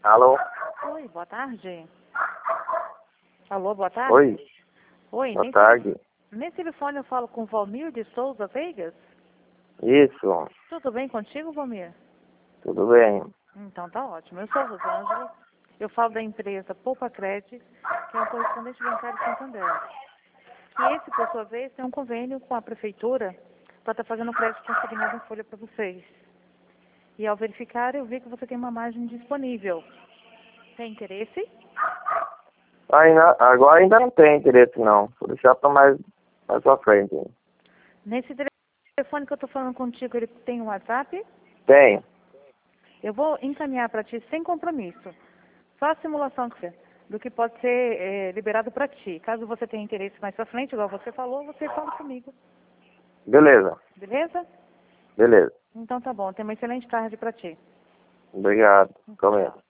Alô? Oi, boa tarde. Alô, boa tarde. Oi, Oi, boa tarde. nesse telefone eu falo com Valmir de Souza Vegas? Isso, Tudo bem contigo, Valmir? tudo bem. Então tá ótimo. Eu sou a Rosângela. Eu falo da empresa Poupa Cred, que é um correspondente bancário de Santander. Que esse, por sua vez, tem um convênio com a prefeitura para estar fazendo crédito consignado em folha para vocês. E ao verificar, eu vi que você tem uma margem disponível. Tem interesse? Agora ainda não tem interesse não. Vou deixar para mais pra frente. Nesse telefone que eu estou falando contigo, ele tem um WhatsApp? Tem, Eu vou encaminhar para ti sem compromisso. Só a simulação do que pode ser liberado para ti. Caso você tenha interesse mais para frente, igual você falou, você fala comigo. beleza, Beleza? beleza. Então tá bom. Tenha uma excelente tarde para ti. Obrigado. Tchau.